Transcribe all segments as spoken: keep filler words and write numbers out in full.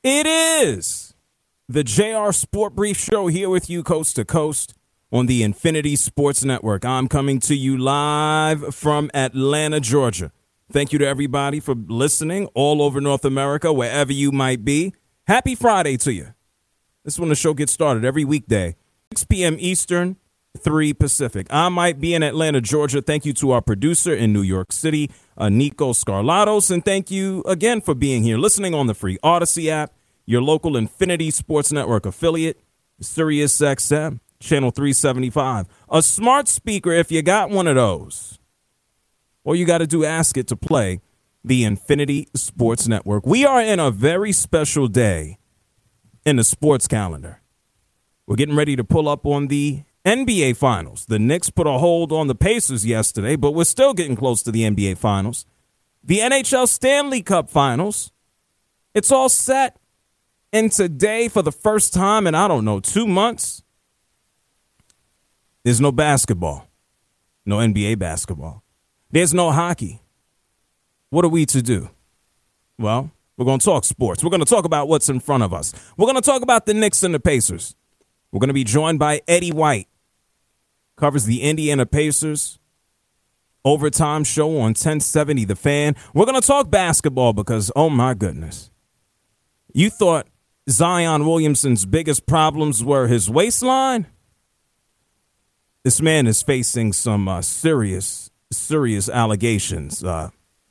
It is the J R Sport Brief Show here with you coast to coast on the Infinity Sports Network. I'm coming to you live from Atlanta, Georgia. Thank you to everybody for listening all over North America, wherever you might be. Happy Friday to you. This is when the show gets started every weekday, six p.m. Eastern, three Pacific. I might be in Atlanta, Georgia. Thank you to our producer in New York City, uh, Nico Scarlatos. And thank you again for being here, listening on the free Odyssey app, your local Infinity Sports Network affiliate, Sirius X M, Channel three seventy-five. A smart speaker, if you got one of those. All you got to do, ask it to play the Infinity Sports Network. We are in a very special day in the sports calendar. We're getting ready to pull up on the N B A Finals. The Knicks put a hold on the Pacers yesterday, but we're still getting close to the N B A Finals. The N H L Stanley Cup Finals. It's all set. And today, for the first time in, I don't know, two months, there's no basketball. No N B A basketball. There's no hockey. What are we to do? Well, we're going to talk sports. We're going to talk about what's in front of us. We're going to talk about the Knicks and the Pacers. We're going to be joined by Eddie White. Covers the Indiana Pacers overtime show on ten seventy The Fan. We're going to talk basketball because, oh my goodness. You thought Zion Williamson's biggest problems were his waistline? This man is facing some uh, serious, serious allegations, uh,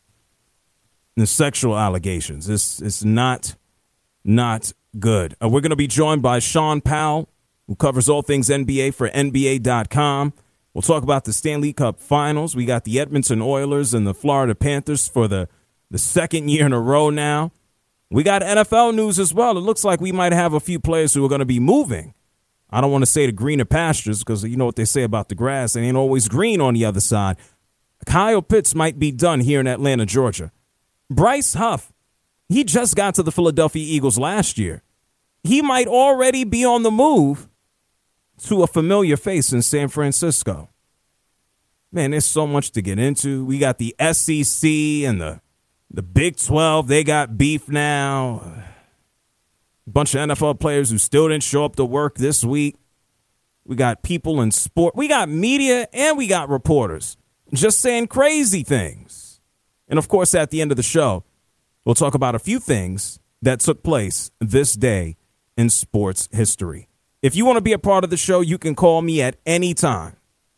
the sexual allegations. It's, it's not, not good. Uh, we're going to be joined by Sean Powell, who covers all things N B A for N B A dot com. We'll talk about the Stanley Cup Finals. We got the Edmonton Oilers and the Florida Panthers for the, the second year in a row now. We got N F L news as well. It looks like we might have a few players who are going to be moving. I don't want to say the greener pastures because you know what they say about the grass. It ain't always green on the other side. Kyle Pitts might be done here in Atlanta, Georgia. Bryce Huff, he just got to the Philadelphia Eagles last year. He might already be on the move to a familiar face in San Francisco. Man, there's so much to get into. We got the S E C and the, the Big twelve. They got beef now. A bunch of N F L players who still didn't show up to work this week. We got people in sport. We got media and we got reporters just saying crazy things. And, of course, at the end of the show, we'll talk about a few things that took place this day in sports history. If you want to be a part of the show, you can call me at any time.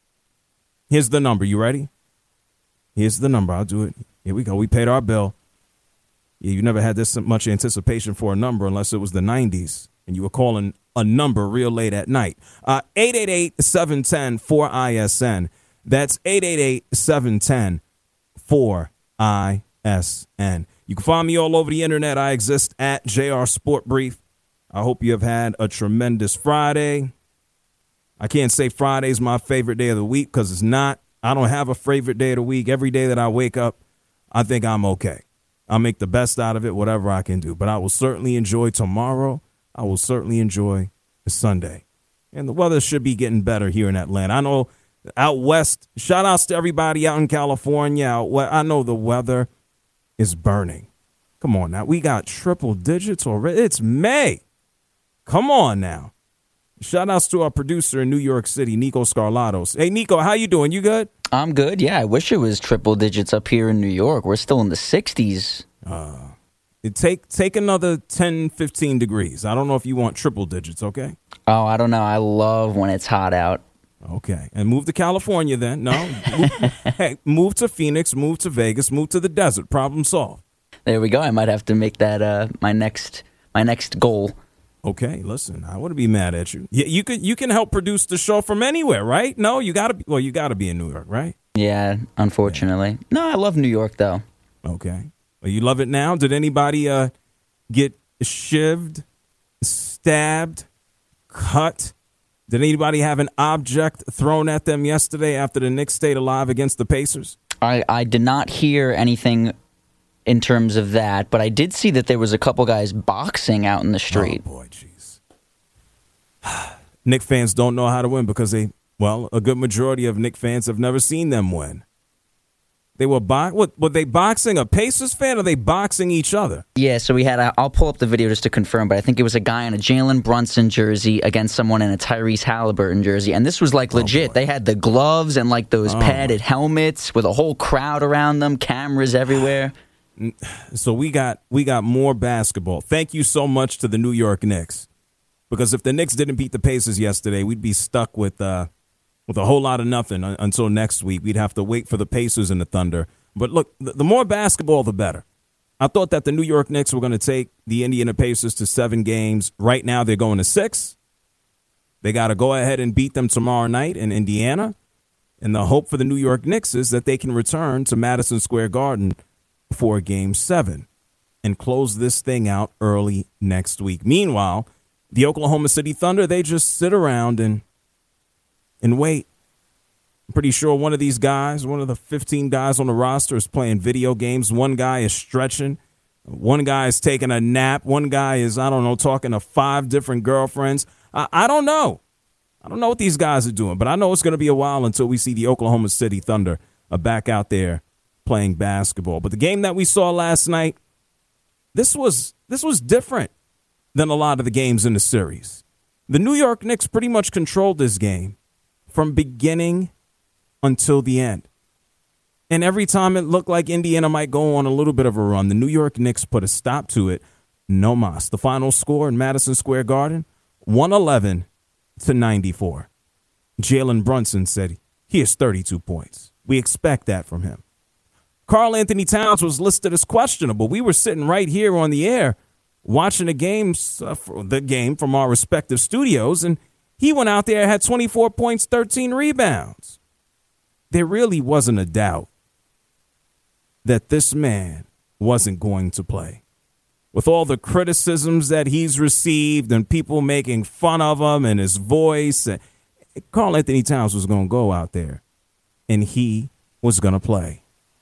Here's the number. You ready? Here's the number. I'll do it. Here we go. We paid our bill. Yeah, you never had this much anticipation for a number unless it was the nineties and you were calling a number real late at night. Uh, eight eight eight, seven one zero, four I S N. That's eight eight eight, seven one zero, four I S N. You can find me all over the internet. I exist at J R Sport Brief. I hope you have had a tremendous Friday. I can't say Friday's my favorite day of the week because it's not. I don't have a favorite day of the week. Every day that I wake up, I think I'm okay. I'll make the best out of it, whatever I can do. But I will certainly enjoy tomorrow. I will certainly enjoy Sunday. And the weather should be getting better here in Atlanta. I know out west, shout outs to everybody out in California. Out west, I know the weather is burning. Come on now. We got triple digits already. It's May. Come on now. Shout outs to our producer in New York City, Nico Scarlatos. Hey, Nico, how you doing? You good? I'm good. Yeah, I wish it was triple digits up here in New York. We're still in the sixties. Uh, it take take another ten, fifteen degrees. I don't know if you want triple digits, okay? Oh, I don't know. I love when it's hot out. Okay. And move to California then. No. move, hey, move to Phoenix, move to Vegas, move to the desert. Problem solved. There we go. I might have to make that uh, my next my next goal. Okay, listen, I wouldn't be mad at you. You, you can you can help produce the show from anywhere, right? No, you gotta be. Well, you gotta be in New York, right? Yeah, unfortunately. Yeah. No, I love New York though. Okay, well, you love it now. Did anybody uh, get shivved, stabbed, cut? Did anybody have an object thrown at them yesterday after the Knicks stayed alive against the Pacers? I I did not hear anything in terms of that, but I did see that there was a couple guys boxing out in the street. Oh, boy, jeez. Knick fans don't know how to win because they, well, a good majority of Knick fans have never seen them win. They were bo- what, were they boxing a Pacers fan or are they boxing each other? Yeah, so we had a, I'll pull up the video just to confirm, but I think it was a guy in a Jalen Brunson jersey against someone in a Tyrese Halliburton jersey, and this was like legit. Oh, they had the gloves and like those oh, padded helmets with a whole crowd around them, cameras everywhere. So we got we got more basketball. Thank you so much to the New York Knicks, because if the Knicks didn't beat the Pacers yesterday, we'd be stuck with uh, with a whole lot of nothing until next week. We'd have to wait for the Pacers and the Thunder. But look, the more basketball, the better. I thought that the New York Knicks were going to take the Indiana Pacers to seven games. Right now, they're going to six. They got to go ahead and beat them tomorrow night in Indiana. And the hope for the New York Knicks is that they can return to Madison Square Garden for game seven and close this thing out early next week. Meanwhile, the Oklahoma City Thunder, they just sit around and and wait. I'm pretty sure one of these guys, one of the fifteen guys on the roster, is playing video games. One guy is stretching. One guy is taking a nap. One guy is, I don't know, talking to five different girlfriends. I, I don't know. I don't know what these guys are doing, but I know it's going to be a while until we see the Oklahoma City Thunder uh, back out there playing basketball. But the game that we saw last night, this was this was different than a lot of the games in the series. The New York Knicks pretty much controlled this game from beginning until the end. And every time it looked like Indiana might go on a little bit of a run, the New York Knicks put a stop to it. No mas. The final score in Madison Square Garden, one eleven to ninety-four. Jalen Brunson said he has thirty-two points. We expect that from him. Karl Anthony Towns was listed as questionable. We were sitting right here on the air watching the games, uh, the game from our respective studios, and he went out there, had twenty-four points, thirteen rebounds. There really wasn't a doubt that this man wasn't going to play. With all the criticisms that he's received and people making fun of him and his voice, Karl Anthony Towns was going to go out there, and he was going to play.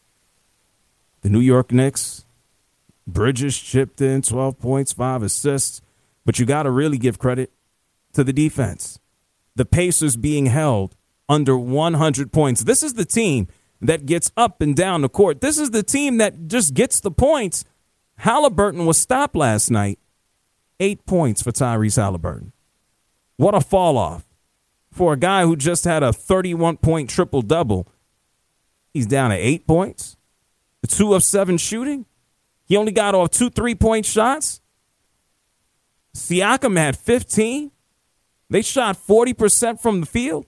The New York Knicks, Bridges chipped in twelve points, five assists, but you got to really give credit to the defense. The Pacers being held under one hundred points. This is the team that gets up and down the court. This is the team that just gets the points. Halliburton was stopped last night. Eight points for Tyrese Halliburton. What a fall off for a guy who just had a thirty-one point triple-double. He's down to eight points. Two of seven shooting. He only got off two three-point shots. Siakam had fifteen. They shot forty percent from the field.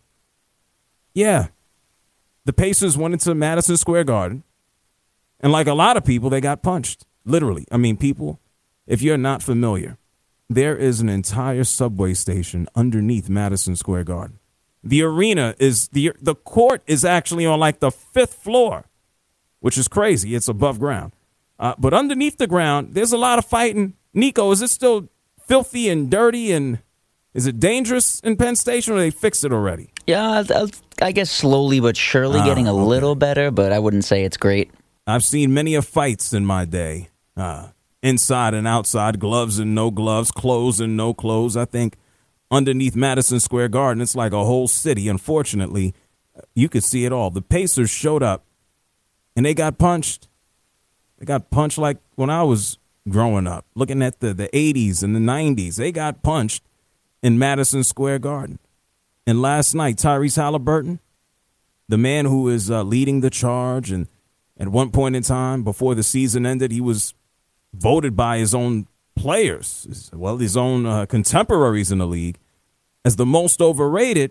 Yeah. The Pacers went into Madison Square Garden, and like a lot of people, they got punched. Literally. I mean, people, if you're not familiar, there is an entire subway station underneath Madison Square Garden. The arena is, the the court is actually on like the fifth floor, which is crazy. It's above ground. Uh, but underneath the ground, there's a lot of fighting. Nico, is it still filthy and dirty, and is it dangerous in Penn Station, or they fixed it already? Yeah, I guess slowly but surely uh, getting a okay. little better, but I wouldn't say it's great. I've seen many of fights in my day, uh, inside and outside, gloves and no gloves, clothes and no clothes. I think underneath Madison Square Garden, it's like a whole city. Unfortunately, you could see it all. The Pacers showed up, and they got punched. They got punched like when I was growing up, looking at the, the eighties and the nineties. They got punched in Madison Square Garden. And last night, Tyrese Halliburton, the man who is uh, leading the charge, and at one point in time before the season ended, he was voted by his own players, well, his own uh, contemporaries in the league, as the most overrated.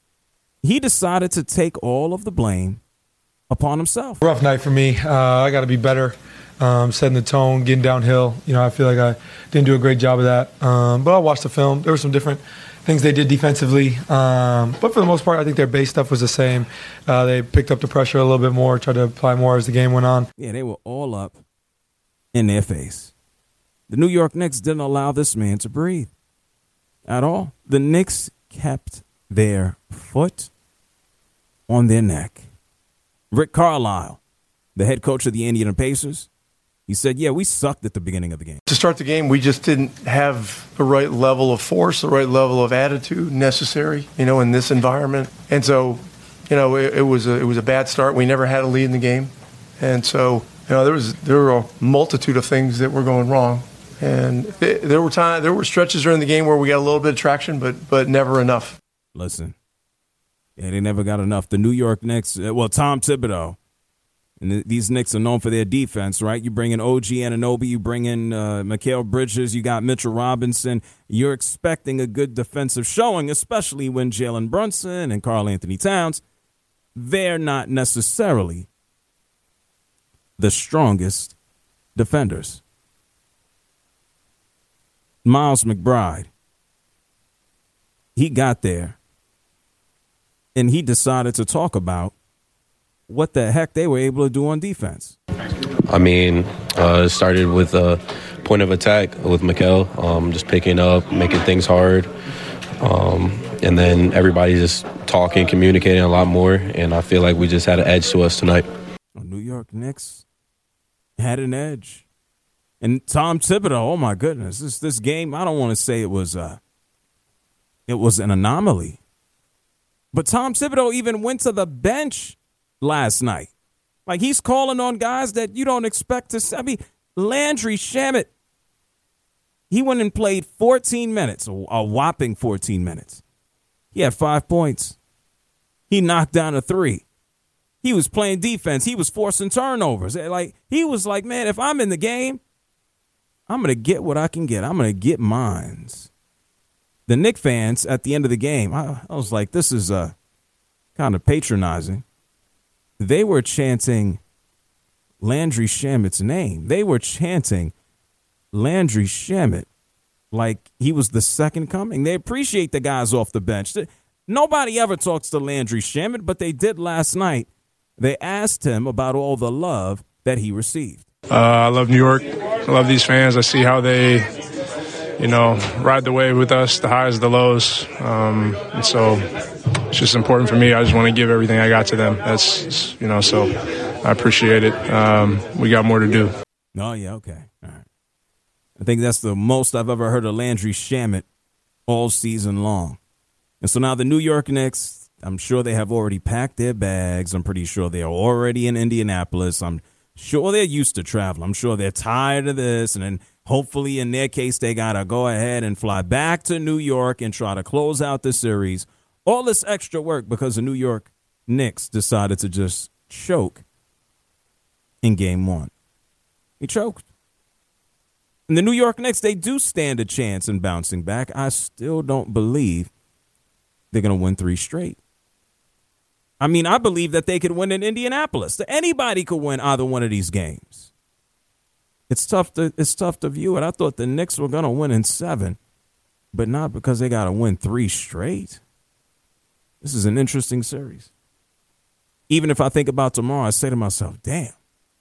He decided to take all of the blame upon himself. Rough night for me. Uh, I got to be better, um, setting the tone, getting downhill. You know, I feel like I didn't do a great job of that. Um, but I watched the film. There were some different things they did defensively. Um, but for the most part, I think their base stuff was the same. Uh, they picked up the pressure a little bit more, tried to apply more as the game went on. Yeah, they were all up in their face. The New York Knicks didn't allow this man to breathe at all. The Knicks kept their foot on their neck. Rick Carlisle, the head coach of the Indiana Pacers, he said, yeah, we sucked at the beginning of the game. To start the game, we just didn't have the right level of force, the right level of attitude necessary, you know, in this environment. And so, you know, it, it was a, it was a bad start. We never had a lead in the game. And so, you know, there was there were a multitude of things that were going wrong. And it, there were time, there were stretches during the game where we got a little bit of traction, but but never enough. Listen, yeah, they never got enough. The New York Knicks, well, Tom Thibodeau, and th- these Knicks are known for their defense, right? You bring in O G Anunoby, you bring in uh, Mikal Bridges, you got Mitchell Robinson. You're expecting a good defensive showing, especially when Jalen Brunson and Karl Anthony Towns, they're not necessarily the strongest defenders. Miles McBride, he got there, and he decided to talk about what the heck they were able to do on defense. I mean, uh, it started with a point of attack with Mikal, um, just picking up, making things hard. Um, and then everybody just talking, communicating a lot more, and I feel like we just had an edge to us tonight. New York Knicks had an edge. And Tom Thibodeau, oh my goodness, this this game, I don't want to say it was uh, it was an anomaly. But Tom Thibodeau even went to the bench last night. Like, he's calling on guys that you don't expect to see. I mean, Landry Shamet, he went and played fourteen minutes, a whopping fourteen minutes. He had five points. He knocked down a three. He was playing defense. He was forcing turnovers. Like, he was like, man, if I'm in the game, I'm going to get what I can get. I'm going to get mines. The Knicks fans at the end of the game, I, I was like, this is uh, kind of patronizing. They were chanting Landry Shamet's name. They were chanting Landry Shamet like he was the second coming. They appreciate the guys off the bench. Nobody ever talks to Landry Shamet, but they did last night. They asked him about all the love that he received. Uh, I love New York. I love these fans. I see how they, you know, ride the wave with us, the highs, the lows. Um, and so it's just important for me. I just want to give everything I got to them. That's, you know, so I appreciate it. Um, we got more to do. Oh, yeah, okay. All right. I think that's the most I've ever heard of Landry Shamet all season long. And so now the New York Knicks, I'm sure they have already packed their bags. I'm pretty sure they are already in Indianapolis. I'm sure they're used to travel. I'm sure they're tired of this. And then hopefully in their case, they got to go ahead and fly back to New York and try to close out the series. All this extra work because the New York Knicks decided to just choke in game one. He choked. And the New York Knicks, they do stand a chance in bouncing back. I still don't believe they're going to win three straight. I mean, I believe that they could win in Indianapolis. Anybody could win either one of these games. It's tough to it's tough to view it. I thought the Knicks were going to win in seven, but not because they got to win three straight. This is an interesting series. Even if I think about tomorrow, I say to myself, damn,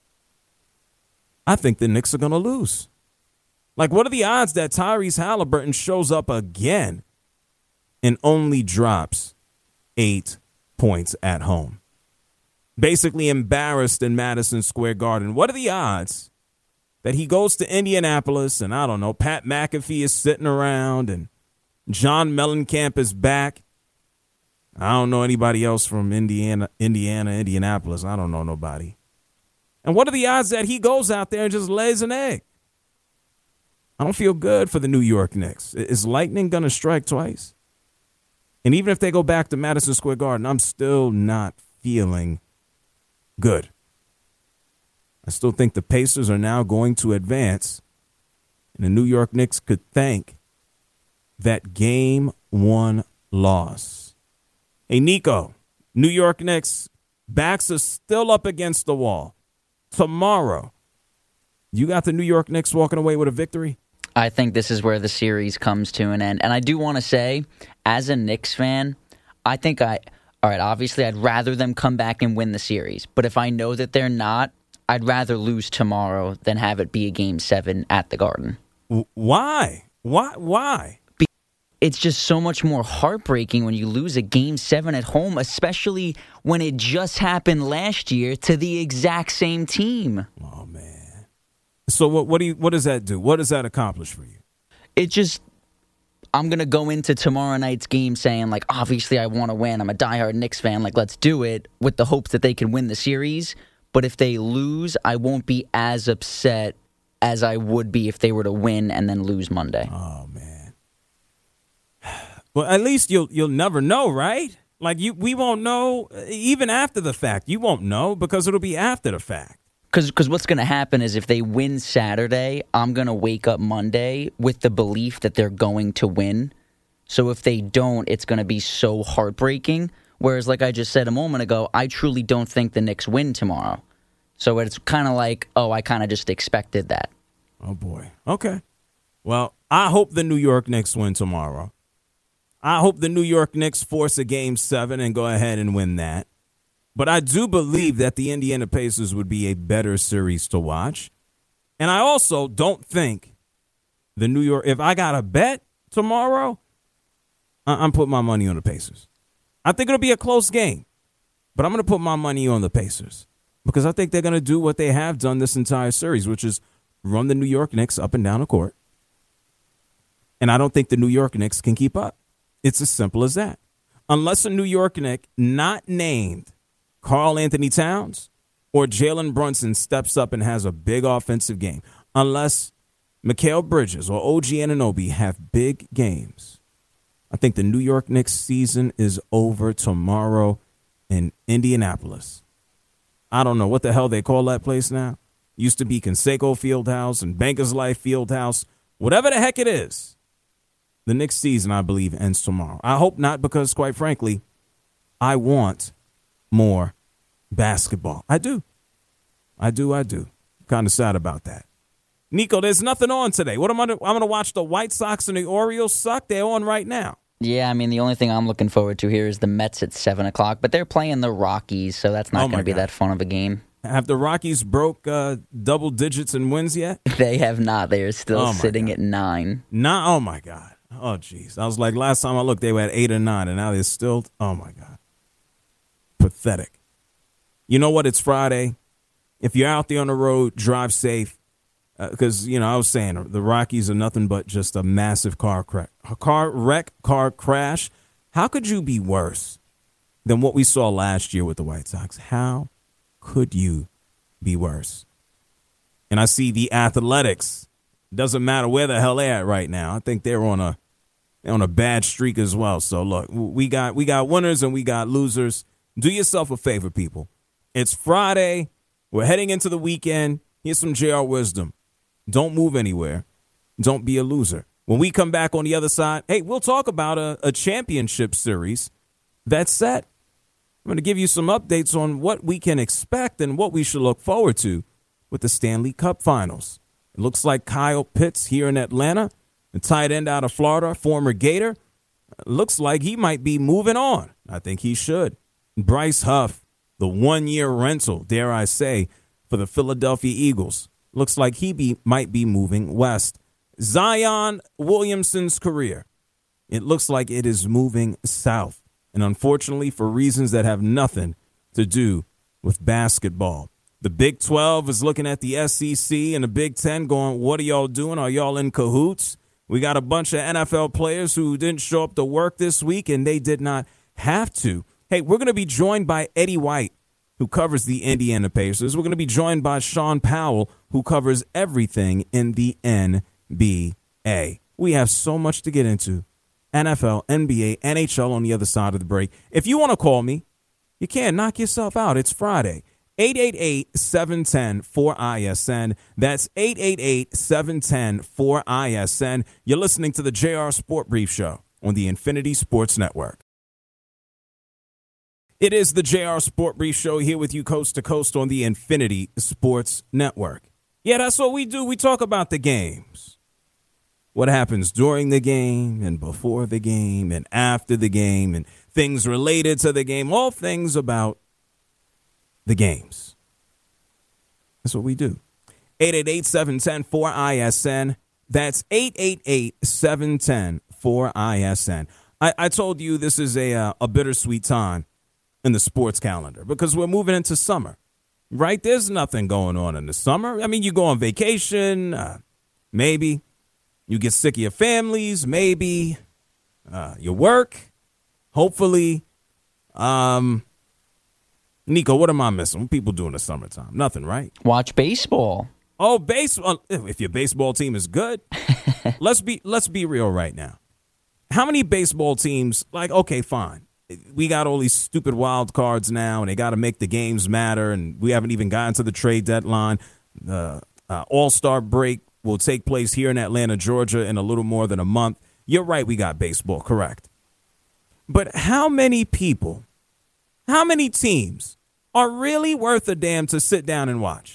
I think the Knicks are going to lose. Like, what are the odds that Tyrese Halliburton shows up again and only drops eight points at home? Basically embarrassed in Madison Square Garden. What are the odds that he goes to Indianapolis and, I don't know, Pat McAfee is sitting around and John Mellencamp is back? I don't know anybody else from Indiana, Indiana, Indianapolis. I don't know nobody. And what are the odds that he goes out there and just lays an egg? I don't feel good for the New York Knicks. Is lightning going to strike twice? And even if they go back to Madison Square Garden, I'm still not feeling good. I still think the Pacers are now going to advance, and the New York Knicks could thank that game one loss. Hey, Nico, New York Knicks, backs are still up against the wall. Tomorrow, you got the New York Knicks walking away with a victory? I think this is where the series comes to an end. And I do want to say, as a Knicks fan, I think I, all right, obviously I'd rather them come back and win the series. But if I know that they're not, I'd rather lose tomorrow than have it be a game seven at the Garden. Why? Why? Why? It's just so much more heartbreaking when you lose a game seven at home, especially when it just happened last year to the exact same team. Oh, man. So what, what do you, what does that do? What does that accomplish for you? It just, I'm going to go into tomorrow night's game saying, like, obviously I want to win. I'm a diehard Knicks fan. Like, let's do it with the hopes that they can win the series. But if they lose, I won't be as upset as I would be if they were to win and then lose Monday. Oh, man. Well, at least you'll you'll never know, right? Like, you, we won't know even after the fact. You won't know because it'll be after the fact. Because what's going to happen is if they win Saturday, I'm going to wake up Monday with the belief that they're going to win. So if they don't, it's going to be so heartbreaking. Whereas, like I just said a moment ago, I truly don't think the Knicks win tomorrow. So it's kind of like, oh, I kind of just expected that. Oh, boy. Okay. Well, I hope the New York Knicks win tomorrow. I hope the New York Knicks force a game seven and go ahead and win that. But I do believe that the Indiana Pacers would be a better series to watch. And I also don't think the New York, if I got a bet tomorrow, I'm putting my money on the Pacers. I think it'll be a close game, but I'm going to put my money on the Pacers because I think they're going to do what they have done this entire series, which is run the New York Knicks up and down the court. And I don't think the New York Knicks can keep up. It's as simple as that. Unless a New York Knick not named Karl Anthony Towns or Jalen Brunson steps up and has a big offensive game. Unless Mikal Bridges or O G Anunoby have big games. I think the New York Knicks season is over tomorrow in Indianapolis. I don't know what the hell they call that place now. Used to be Conseco Fieldhouse and Bankers Life Fieldhouse. Whatever the heck it is. The Knicks season, I believe, ends tomorrow. I hope not because, quite frankly, I want more basketball. I do. I do, I do. Kind of sad about that. Nico, there's nothing on today. What am I? I'm going to watch the White Sox and the Orioles suck. They're on right now. Yeah, I mean, the only thing I'm looking forward to here is the Mets at seven o'clock, but they're playing the Rockies, so that's not Oh, going to be God. that fun of a game. Have the Rockies broke uh, double digits in wins yet? They have not. They are still Oh, my sitting God. at nine. Nah, oh, my God. Oh, jeez. I was like, last time I looked, they were at eight or nine, and now they're still, oh, my God. Pathetic. You know what? It's Friday. If you're out there on the road, drive safe. Because, uh, you know, I was saying the Rockies are nothing but just a massive car crash. A car wreck, car crash. How could you be worse than what we saw last year with the White Sox? How could you be worse? And I see the Athletics. Doesn't matter where the hell they're at right now. I think they're on a they're on a bad streak as well. So look, we got we got winners and we got losers. Do yourself a favor, people. It's Friday. We're heading into the weekend. Here's some J R wisdom. Don't move anywhere. Don't be a loser. When we come back on the other side, hey, we'll talk about a, a championship series that's set. I'm going to give you some updates on what we can expect and what we should look forward to with the Stanley Cup Finals. It looks like Kyle Pitts here in Atlanta, the tight end out of Florida, former Gator, looks like he might be moving on. I think he should. Bryce Huff, the one-year rental, dare I say, for the Philadelphia Eagles. Looks like he be, might be moving west. Zion Williamson's career, it looks like it is moving south. And unfortunately, for reasons that have nothing to do with basketball. The Big twelve is looking at the S E C and the Big ten going, what are y'all doing? Are y'all in cahoots? We got a bunch of N F L players who didn't show up to work this week, and they did not have to. Hey, we're going to be joined by Eddie White, who covers the Indiana Pacers. We're going to be joined by Sean Powell, who covers everything in the N B A. We have so much to get into. N F L, N B A, N H L on the other side of the break. If you want to call me, you can. Knock yourself out. It's Friday. eight eight eight, seven one zero, four I S N. That's eight eight eight, seven one zero, four I S N. You're listening to the J R Sport Brief Show on the Infinity Sports Network. It is the J R Sport Brief Show here with you coast to coast on the Infinity Sports Network. Yeah, that's what we do. We talk about the games. What happens during the game and before the game and after the game and things related to the game, all things about the games. That's what we do. eight eight eight, seven one zero, four I S N. That's eight eight eight, seven one zero, four I S N. I, I told you this is a, uh, a bittersweet time in the sports calendar because we're moving into summer, right? There's nothing going on in the summer. I mean, you go on vacation, uh, maybe. You get sick of your families, maybe. Uh, you work, hopefully. Um, Nico, what am I missing? What people do in the summertime? Nothing, right? Watch baseball. Oh, baseball. If your baseball team is good, let's be let's be real right now. How many baseball teams, like, okay, fine. We got all these stupid wild cards now, and they got to make the games matter, and we haven't even gotten to the trade deadline. The uh, All-Star break will take place here in Atlanta, Georgia, in a little more than a month. You're right, we got baseball, correct. But how many people, how many teams are really worth a damn to sit down and watch?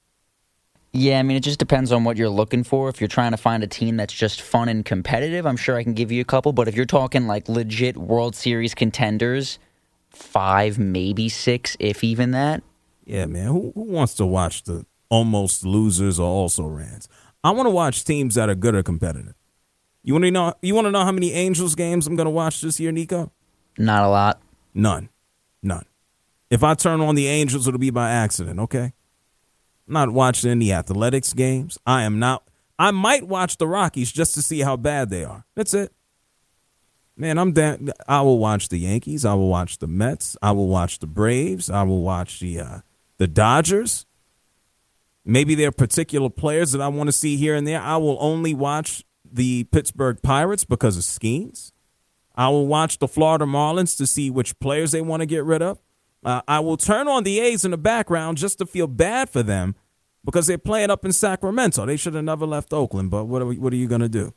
Yeah, I mean, it just depends on what you're looking for. If you're trying to find a team that's just fun and competitive, I'm sure I can give you a couple. But if you're talking like legit World Series contenders, five, maybe six, if even that. Yeah, man. Who, who wants to watch the almost losers or also rans? I want to watch teams that are good or competitive. You want to know? You want to know how many Angels games I'm going to watch this year, Nico? Not a lot. None. None. If I turn on the Angels, it'll be by accident, okay? I'm not watching any athletics games. I am not. I might watch the Rockies just to see how bad they are. That's it. Man, I'm down. I will watch the Yankees. I will watch the Mets. I will watch the Braves. I will watch the uh, the Dodgers. Maybe there are particular players that I want to see here and there. I will only watch the Pittsburgh Pirates because of Skeens. I will watch the Florida Marlins to see which players they want to get rid of. Uh, I will turn on the A's in the background just to feel bad for them because they're playing up in Sacramento. They should have never left Oakland, but what are we, what are you going to do?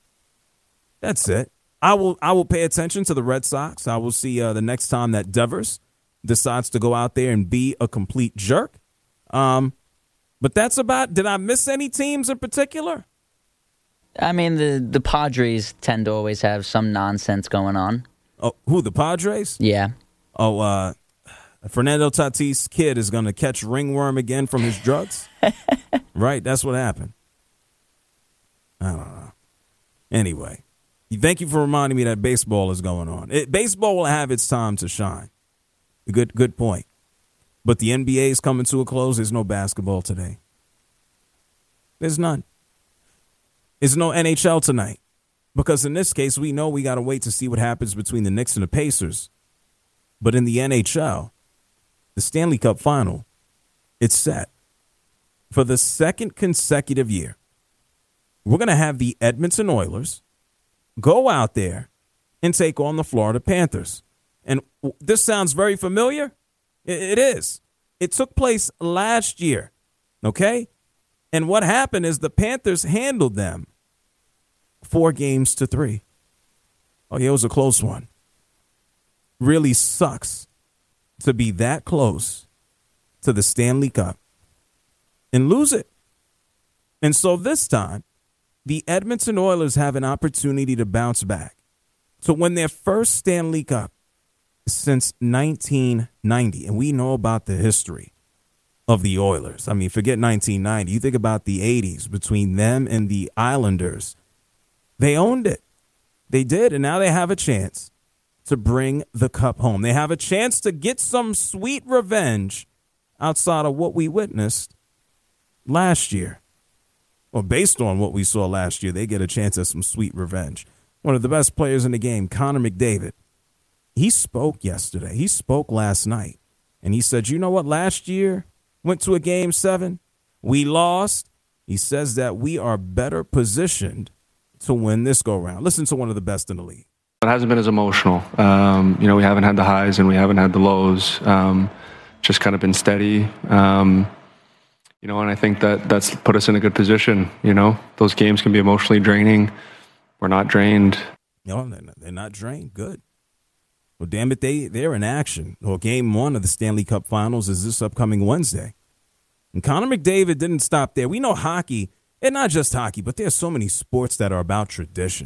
That's it. I will I will pay attention to the Red Sox. I will see uh, the next time that Devers decides to go out there and be a complete jerk. Um, but that's about. Did I miss any teams in particular? I mean, the, the Padres tend to always have some nonsense going on. Oh, who, the Padres? Yeah. Oh, uh, Fernando Tatis' kid is going to catch ringworm again from his drugs? Right? That's what happened. I don't know. Anyway, thank you for reminding me that baseball is going on. It, baseball will have its time to shine. Good, good point. But the N B A is coming to a close. There's no basketball today. There's none. There's no N H L tonight. Because in this case, we know we got to wait to see what happens between the Knicks and the Pacers. But in the N H L, the Stanley Cup Final, it's set. For the second consecutive year, we're going to have the Edmonton Oilers go out there and take on the Florida Panthers. And this sounds very familiar. It is. It took place last year, okay? And what happened is the Panthers handled them four games to three. Oh, yeah, it was a close one. Really sucks to be that close to the Stanley Cup and lose it. And so this time, the Edmonton Oilers have an opportunity to bounce back to win their first Stanley Cup since nineteen ninety. And we know about the history of the Oilers. I mean, forget nineteen ninety. You think about the eighties between them and the Islanders. They owned it. They did, and now they have a chance to bring the cup home. They have a chance to get some sweet revenge outside of what we witnessed last year. Well, based on what we saw last year, they get a chance at some sweet revenge. One of the best players in the game, Connor McDavid, he spoke yesterday. He spoke last night, and he said, you know what, last year went to a game seven. We lost. He says that we are better positioned to win this go-round. Listen to one of the best in the league. It hasn't been as emotional. Um, you know, we haven't had the highs and we haven't had the lows. Um, just kind of been steady. Um, you know, and I think that that's put us in a good position. You know, those games can be emotionally draining. We're not drained. No, they're not drained. Good. Well, damn it, they, they're in action. Well, game one of the Stanley Cup Finals is this upcoming Wednesday. And Connor McDavid didn't stop there. We know hockey, and not just hockey, but there's so many sports that are about tradition.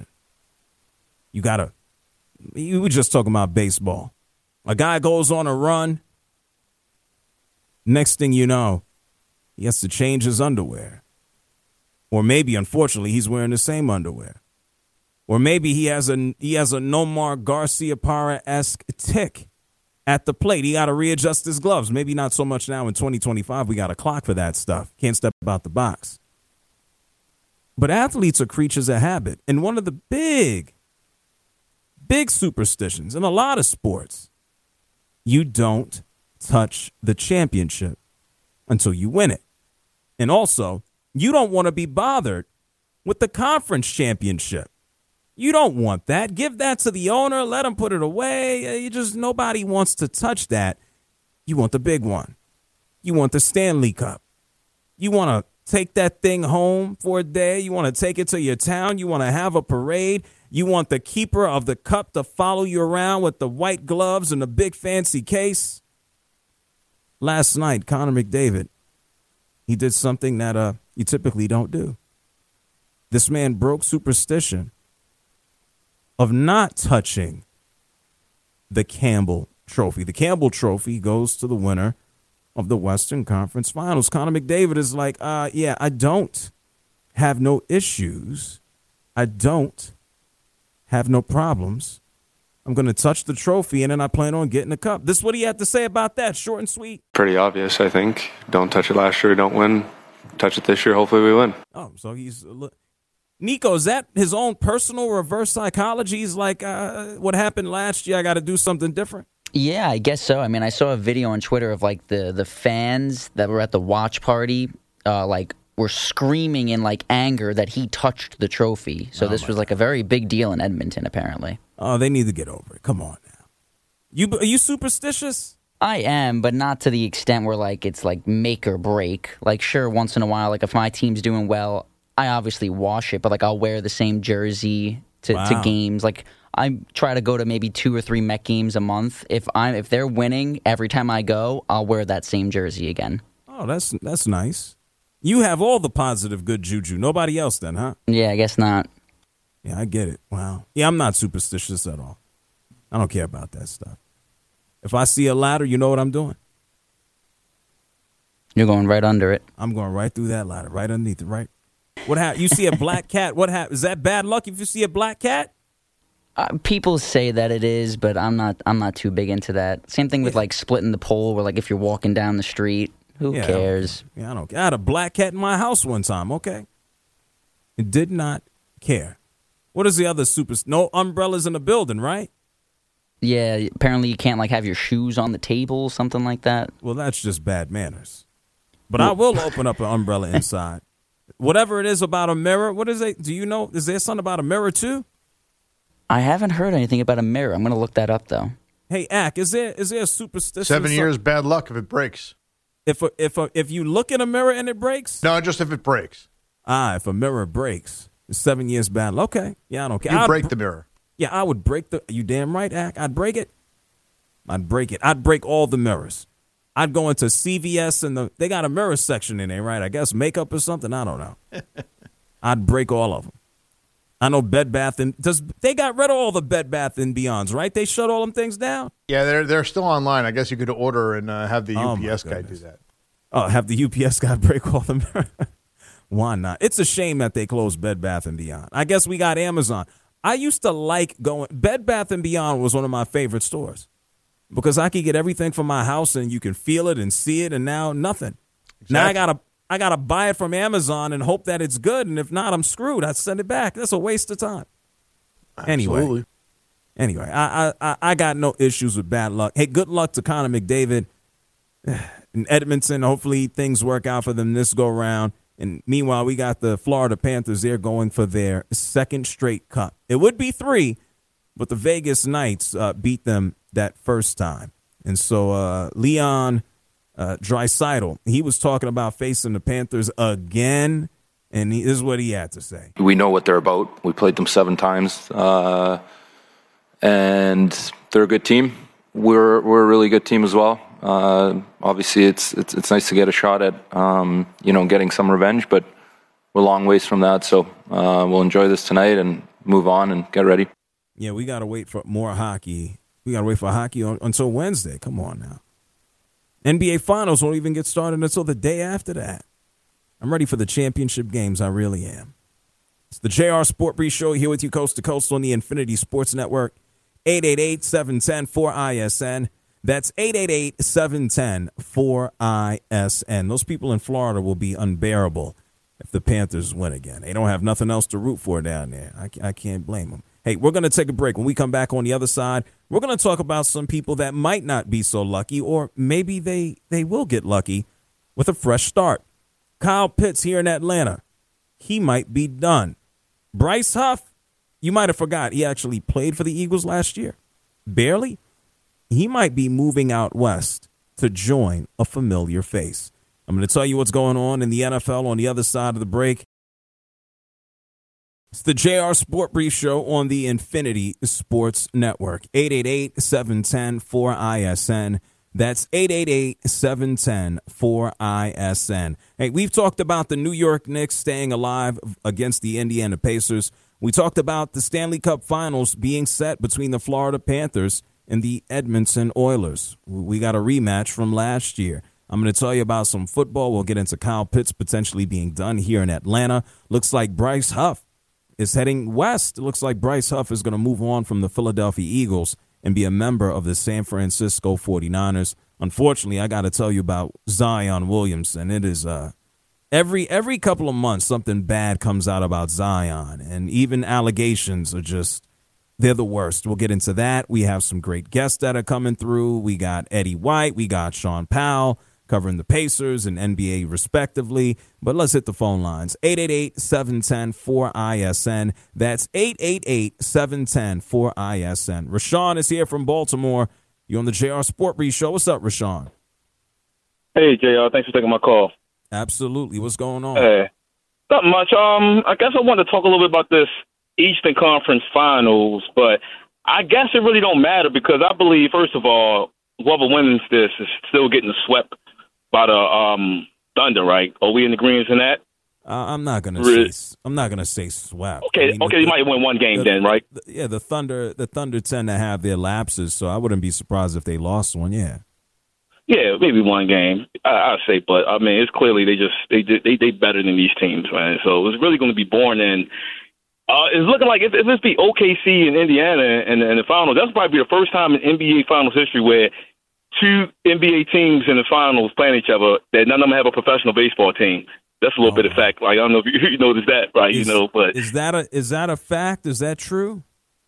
You got to, you were just talking about baseball. A guy goes on a run. Next thing you know, he has to change his underwear. Or maybe, unfortunately, he's wearing the same underwear. Or maybe he has a he has a Nomar Garciaparra-esque tick at the plate. He got to readjust his gloves. Maybe not so much now in twenty twenty-five. We got a clock for that stuff. Can't step out the box. But athletes are creatures of habit. And one of the big, big superstitions in a lot of sports, you don't touch the championship until you win it. And also, you don't want to be bothered with the conference championship. You don't want that. Give that to the owner. Let him put it away. You just nobody wants to touch that. You want the big one. You want the Stanley Cup. You want to take that thing home for a day. You want to take it to your town. You want to have a parade. You want the keeper of the cup to follow you around with the white gloves and the big fancy case. Last night, Connor McDavid, he did something that uh, you typically don't do. This man broke superstition of not touching the Campbell Trophy. The Campbell Trophy goes to the winner of the Western Conference Finals. Connor McDavid is like, uh, yeah, I don't have no issues. I don't have no problems. I'm going to touch the trophy, and then I plan on getting the cup. This is what he had to say about that. Short and sweet. Pretty obvious, I think. Don't touch it last year, don't win. Touch it this year, hopefully we win. Oh, so he's... Nico, is that his own personal reverse psychology? He's like, uh, what happened last year, I got to do something different? Yeah, I guess so. I mean, I saw a video on Twitter of, like, the, the fans that were at the watch party, uh, like, were screaming in, like, anger that he touched the trophy. So oh this was, like, a very big deal in Edmonton, apparently. Oh, they need to get over it. Come on now. You Are you superstitious? I am, but not to the extent where, like, it's, like, make or break. Like, sure, once in a while, like, if my team's doing well, I obviously wash it, but, like, I'll wear the same jersey to, wow. to games. Like, I try to go to maybe two or three Met games a month. If I'm if they're winning, every time I go, I'll wear that same jersey again. Oh, that's that's nice. You have all the positive good juju. Nobody else then, huh? Yeah, I guess not. Yeah, I get it. Wow. Yeah, I'm not superstitious at all. I don't care about that stuff. If I see a ladder, you know what I'm doing? You're going right under it. I'm going right through that ladder, right underneath it, right? What happened? You see a black cat. What happened? Is that bad luck if you see a black cat? Uh, people say that it is, but I'm not I'm not too big into that. Same thing with, yeah. like, splitting the pole, where, like, if you're walking down the street, who yeah, cares? I yeah, I don't care. I had a black cat in my house one time, okay? It did not care. What is the other super... No umbrellas in the building, right? Yeah, apparently you can't, like, have your shoes on the table, something like that. Well, that's just bad manners. But well, I will open up an umbrella inside. Whatever it is about a mirror, what is it? Do you know? Is there something about a mirror, too? I haven't heard anything about a mirror. I'm going to look that up, though. Hey, Ack, is there is there a superstition? Seven years bad luck if it breaks. If a, if a, if you look in a mirror and it breaks? No, just if it breaks. Ah, if a mirror breaks, it's seven years bad luck. Okay, yeah, I don't care. You I'd, break the mirror. Yeah, I would break the. You damn right, Ack. I'd break it. I'd break it. I'd break all the mirrors. I'd go into C V S and the they got a mirror section in there, right? I guess makeup or something. I don't know. I'd break all of them. I know Bed Bath and does they got rid of all the Bed Bath and Beyonds, right? They shut all them things down. Yeah, they're they're still online. I guess you could order and uh, have the oh U P S guy do that. Oh, have the U P S guy break all the mirrors? Why not? It's a shame that they closed Bed Bath and Beyond. I guess we got Amazon. I used to like going. Bed Bath and Beyond was one of my favorite stores because I could get everything from my house and you can feel it and see it, and now nothing. Exactly. Now I gotta. I got to buy it from Amazon and hope that it's good. And if not, I'm screwed. I'd send it back. That's a waste of time. Absolutely. Anyway, anyway, I, I, I got no issues with bad luck. Hey, good luck to Connor McDavid in Edmonton. Hopefully things work out for them this go round. And meanwhile, we got the Florida Panthers there going for their second straight cup. It would be three, but the Vegas Knights uh, beat them that first time. And so uh, Leon... Uh, Draisaitl, he was talking about facing the Panthers again, and he, this is what he had to say. We know what they're about. We played them seven times, uh, and they're a good team. We're we're a really good team as well. Uh, obviously, it's, it's it's nice to get a shot at um, you know getting some revenge, but we're a long ways from that. So uh, we'll enjoy this tonight and move on and get ready. Yeah, we got to wait for more hockey. We got to wait for hockey on, until Wednesday. Come on now. N B A Finals won't even get started until the day after that. I'm ready for the championship games. I really am. It's the J R Sport Brief Show here with you coast to coast on the Infinity Sports Network. eight eight eight, seven one zero, four I S N. That's eight eight eight, seven one zero, four I S N. Those people in Florida will be unbearable if the Panthers win again. They don't have nothing else to root for down there. I, I can't blame them. Hey, we're going to take a break. When we come back on the other side, we're going to talk about some people that might not be so lucky, or maybe they, they will get lucky with a fresh start. Kyle Pitts here in Atlanta. He might be done. Bryce Huff, you might have forgot, he actually played for the Eagles last year. Barely. He might be moving out west to join a familiar face. I'm going to tell you what's going on in the N F L on the other side of the break. It's the J R Sport Brief Show on the Infinity Sports Network. eight eight eight, seven one zero, four I S N. That's eight eight eight, seven one zero, four I S N. Hey, we've talked about the New York Knicks staying alive against the Indiana Pacers. We talked about the Stanley Cup Finals being set between the Florida Panthers and the Edmonton Oilers. We got a rematch from last year. I'm going to tell you about some football. We'll get into Kyle Pitts potentially being done here in Atlanta. Looks like Bryce Huff is heading west. It looks like Bryce Huff is going to move on from the Philadelphia Eagles and be a member of the San Francisco forty-niners. Unfortunately, I got to tell you about Zion Williamson. It is uh, every every couple of months something bad comes out about Zion, and even allegations are just, they're the worst. We'll get into that. We have some great guests that are coming through. We got Eddie White. We got Sean Powell covering the Pacers and N B A respectively. But let's hit the phone lines. eight eight eight, seven one zero, four I S N. That's eight eight eight, seven one zero, four I S N. Rashawn is here from Baltimore. You're on the J R Sport Brief Show. What's up, Rashawn? Hey, J R. Thanks for taking my call. Absolutely. What's going on? Hey. Not much. Um, I guess I wanted to talk a little bit about this Eastern Conference Finals, but I guess it really don't matter because I believe, first of all, whoever wins this is still getting swept by the um, Thunder, right? Are we in agreement in that? Uh, I'm not gonna really? say. I'm not gonna say swept. Okay, I mean, okay, the, you might win one game the, then, right? The, yeah, the Thunder. The Thunder tend to have their lapses, so I wouldn't be surprised if they lost one. Yeah. Yeah, maybe one game. I, I'd say, but I mean, it's clearly they just they they they better than these teams, man. So it's really going to be boring. And uh, it's looking like if, if it's be O K C and Indiana and in the finals, that's probably the first time in N B A Finals history where two N B A teams in the finals playing each other that none of them have a professional baseball team. That's a little oh. bit of fact. Like I don't know if you, you noticed that, right? Is, you know, but is that a is that a fact? Is that true?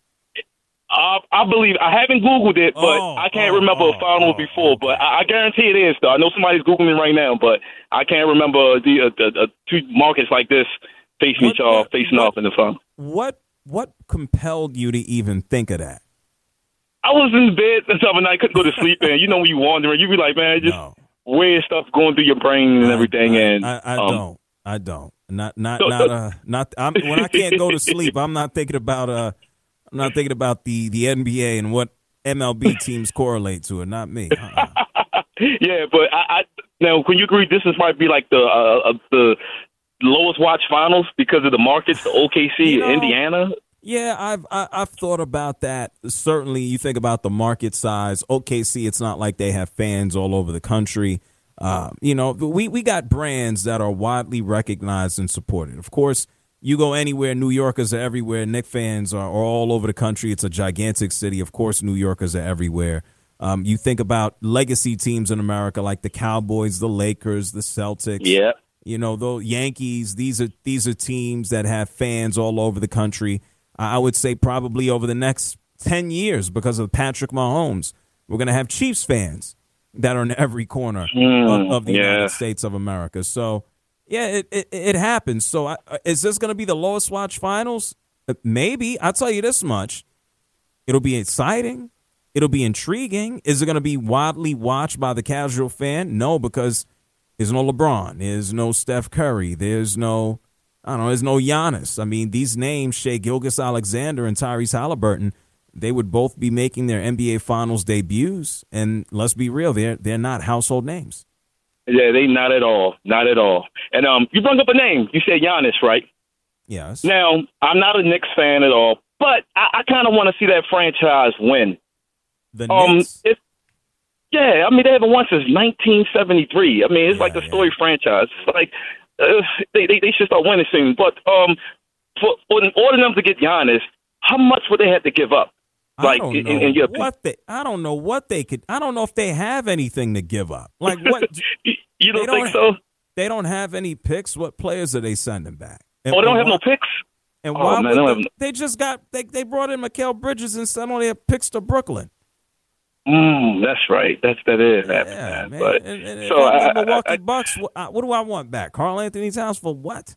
I, I believe I haven't Googled it, but oh, I can't oh, remember oh, a final oh, before. okay. But I, I guarantee it is. Though I know somebody's Googling right now, but I can't remember the, uh, the uh, two markets like this facing what, each other, what, facing what, off in the final. What what compelled you to even think of that? I was in bed the other night, couldn't go to sleep, and you know when you wandering, you be like, man, just no. weird stuff going through your brain and I, everything. I, and I, I um, don't. I don't. Not not not uh not. I'm, when I can't go to sleep, I'm not thinking about uh. I'm not thinking about the, the N B A and what M L B teams correlate to it. Not me. Uh-uh. Yeah, but I, I now when you agree, this is might be like the uh, uh, the lowest watch finals because of the markets, the O K C, you know, Indiana. Yeah, I've I, I've thought about that. Certainly, you think about the market size. O K C, it's not like they have fans all over the country. Uh, you know, we we got brands that are widely recognized and supported. Of course. You go anywhere, New Yorkers are everywhere. Knicks fans are, are all over the country. It's a gigantic city. Of course, New Yorkers are everywhere. Um, you think about legacy teams in America like the Cowboys, the Lakers, the Celtics. Yeah. You know, the Yankees. These are these are teams that have fans all over the country. I would say probably over the next ten years because of Patrick Mahomes, we're going to have Chiefs fans that are in every corner mm, of, of the yeah. United States of America. So. Yeah, it, it it happens. So I, is this going to be the lowest watch finals? Maybe. I'll tell you this much. It'll be exciting. It'll be intriguing. Is it going to be widely watched by the casual fan? No, because there's no LeBron. There's no Steph Curry. There's no, I don't know, there's no Giannis. I mean, these names, Shai Gilgeous-Alexander and Tyrese Halliburton, they would both be making their N B A Finals debuts. And let's be real, they're, they're not household names. Yeah, they not at all, not at all. And um, you brought up a name. You said Giannis, right? Yes. Now, I'm not a Knicks fan at all, but I, I kind of want to see that franchise win. The um, Knicks? It, yeah, I mean, they haven't won since nineteen seventy-three. I mean, it's yeah, like a yeah. storied franchise. It's like uh, they, they they should start winning soon. But um, for, for in order for them to get Giannis, how much would they have to give up? Like, I don't in, know in your what they. I don't know what they could. I don't know if they have anything to give up. Like what? you, you don't don't think so? They don't have any picks. What players are they sending back? And oh, they don't why, have no picks. And Oh, why man, would I don't they, have- they just got they, they brought in Mikal Bridges and sent on their picks to Brooklyn. Mm, that's right. That's that is happening, Yeah, man. man. But And, and, so if I'm I, the Milwaukee I, I, Bucks, what, I- what do I want back? Karl Anthony Towns for what?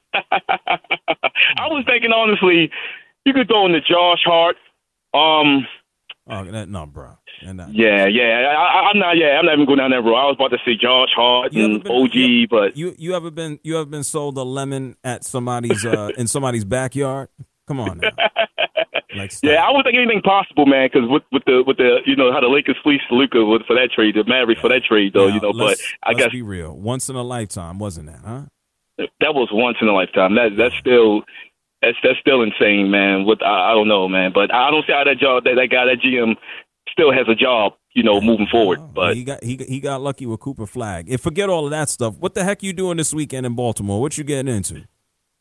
I was thinking honestly, you could throw in the Josh Hart. Um, Oh, that, no, bro. And, uh, yeah, yeah. I, I, I'm not. Yeah, I'm not even going down that road. I was about to say Josh Hart You ever and been- O G, you- but You you ever been you ever been sold a lemon at somebody's uh, in somebody's backyard? Come on now. Like, stop. yeah, I would think anything possible, man. Because with with the with the you know how the Lakers fleeced Luka with for that trade, the Mavericks for that trade, though. Now, you know, but let's, I let's guess be real. Once in a lifetime, wasn't that? Huh? that was once in a lifetime. That that's still. That's that's still insane, man. With I, I don't know, man, but I don't see how that job that, that guy that G M still has a job, you know, moving forward. Oh, But he got he got- he got lucky with Cooper Flag. And forget all of that stuff. What the heck you doing this weekend in Baltimore? What you getting into? um,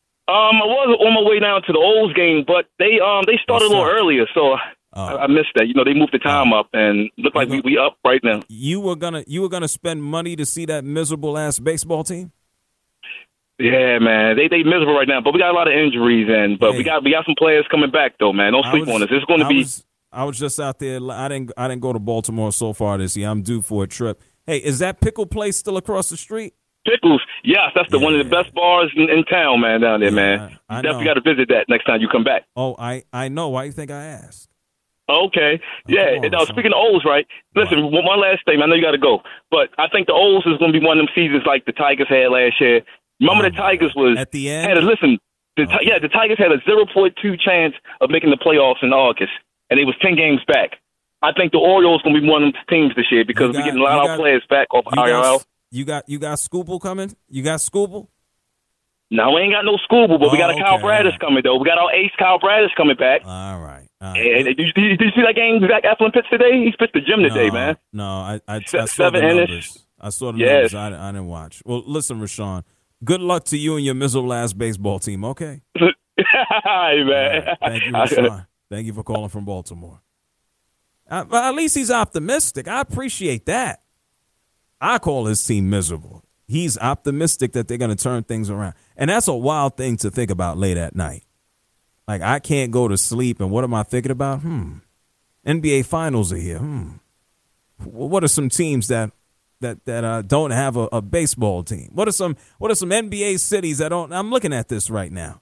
I was on my way down to the Olds game, but they um they started a little sucked. earlier, so Oh. I, I missed that. You know, they moved the time up and looked like we, we up right now. You were gonna you were gonna spend money to see that miserable ass baseball team? Yeah, man, they they miserable right now, but we got a lot of injuries, and but Hey. we got we got some players coming back though, man. Don't I sleep was- on us. It's going to I be. was, I was just out there. I didn't I didn't go to Baltimore so far this year. I'm due for a trip. Hey, is that pickle place still across the street? Pickles, yes, that's the one of the best bars in, in town, man, down there, Yeah, man. I- You I definitely know. got to visit that next time you come back. Oh, I, I know. Why you think I asked? Okay. Yeah. come on, now, son. speaking of O's, right? Listen, one one last thing. I know you got to go, but I think the O's is going to be one of them seasons like the Tigers had last year. Remember, Oh, the Tigers was at the end? Had a, listen, the, Ti- yeah, the Tigers had a zero point two chance of making the playoffs in August, and it was ten games back. I think the Orioles going to be one of them teams this year because You got- we're getting a lot you of got- our players back off You I R L. got, you got you got Scoople coming? You got Scoople? Now, we ain't got no Scooble, but we got Oh, a Kyle okay, Bradish all right. coming, though. We got our ace Kyle Bradish coming back. All right. All right. And, did, you, did you see that game Zach Eflin pitched today? He's pitched the gym today, no, man. No, I I, I Se- saw seven the innings. numbers. I saw the Yes. numbers. I, I didn't watch. Well, listen, Rashawn. Good luck to you and your miserable ass baseball team. Okay. Hi, man. All right. Thank you, Rashawn. Thank you for calling from Baltimore. Uh, but at least he's optimistic. I appreciate that. I call his team miserable. He's optimistic that they're going to turn things around. And that's a wild thing to think about late at night. Like, I can't go to sleep, and what am I thinking about? Hmm. N B A Finals are here. Hmm. W- What are some teams that that that uh, don't have a, a baseball team? What are some What are some N B A cities that don't? I'm looking at this right now.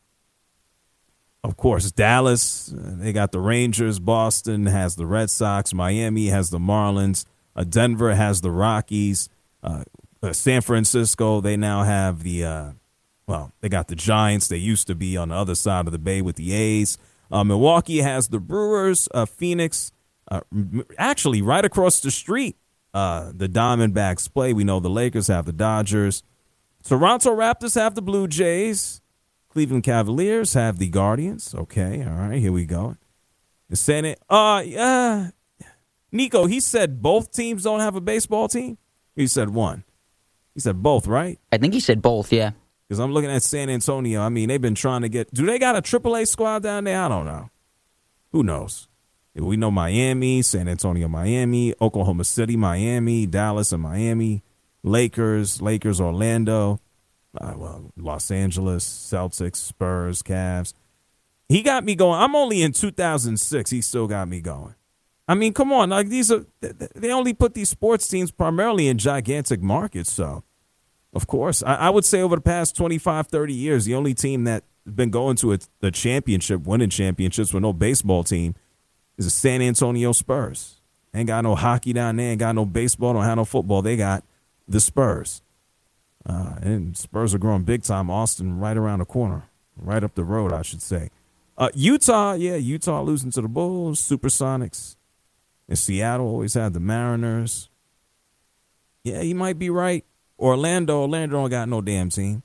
Of course, Dallas, uh, they got the Rangers. Boston has the Red Sox. Miami has the Marlins. Uh, Denver has the Rockies. Uh, uh, San Francisco, they now have the, uh, well, they got the Giants. They used to be on the other side of the bay with the A's. Uh, Milwaukee has the Brewers. Uh, Phoenix, uh, m- actually right across the street, uh, the Diamondbacks play. We know the Lakers have the Dodgers. Toronto Raptors have the Blue Jays. Cleveland Cavaliers have the Guardians. Okay, all right, here we go. The Senate, uh, yeah. Nico, he said both teams don't have a baseball team? He said one. He said both, right? I think he said both, yeah. Because I'm looking at San Antonio. I mean, they've been trying to get, do they got a triple A squad down there? I don't know. Who knows? We know Miami, San Antonio, Miami, Oklahoma City, Miami, Dallas and Miami, Lakers, Lakers, Orlando. Uh, well, Los Angeles, Celtics, Spurs, Cavs. He got me going. I'm only in two thousand six. He still got me going. I mean, come on. Like these are they only put these sports teams primarily in gigantic markets. So, of course, I, I would say over the past twenty-five, thirty years, the only team that's been going to a, a championship, winning championships with no baseball team is the San Antonio Spurs. Ain't got no hockey down there. Ain't got no baseball. Don't have no football. They got the Spurs. Uh, and Spurs are growing big time. Austin right around the corner, right up the road, I should say. Uh, Utah, yeah, Utah losing to the Bulls, Supersonics. And Seattle always had the Mariners. Yeah, you might be right. Orlando, Orlando don't got no damn team.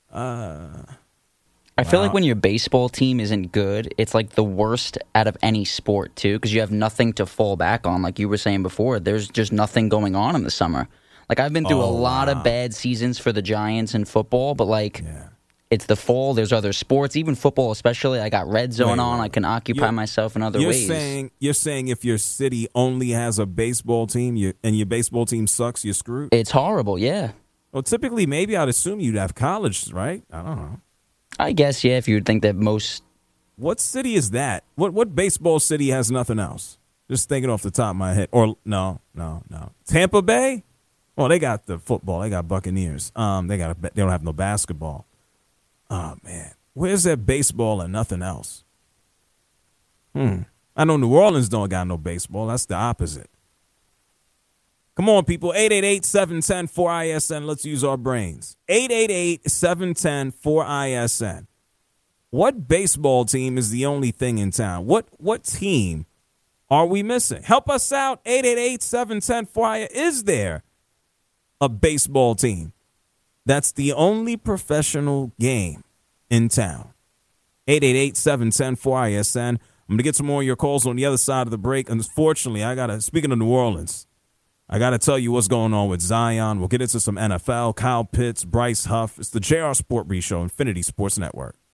Uh, I feel wow. like when your baseball team isn't good, it's like the worst out of any sport, too, because you have nothing to fall back on. Like you were saying before, there's just nothing going on in the summer. Like, I've been through Oh, a lot wow. of bad seasons for the Giants in football, but, like, yeah. it's the fall. There's other sports, even football especially. I got red zone Wait, on. wait. I can occupy You're- myself in other You're ways. saying you're saying if your city only has a baseball team you, and your baseball team sucks, you're screwed? It's horrible, yeah. Well, typically, maybe I'd assume you'd have college, right? I don't know. I guess, yeah, if you would think that most... What city is that? What what baseball city has nothing else? Just thinking off the top of my head. Or, no, no, no. Tampa Bay? Well, they got the football. They got Buccaneers. Um, They got a, they don't have no basketball. Oh, man. Where's that baseball and nothing else? Hmm. I know New Orleans don't got no baseball. That's the opposite. Come on, people. eight eight eight, seven one zero, four I S N. Let's use our brains. eight eight eight, seven one zero, four I S N. What baseball team is the only thing in town? What what team are we missing? Help us out. eight eight eight, seven one zero, four I S N. Is there a baseball team that's the only professional game in town? eight eight eight, seven one zero, four I S N. I'm going to get some more of your calls on the other side of the break. Unfortunately, I got to, speaking of New Orleans, I got to tell you what's going on with Zion. We'll get into some N F L, Kyle Pitts, Bryce Huff. It's the J R Sport Brief Show, Infinity Sports Network.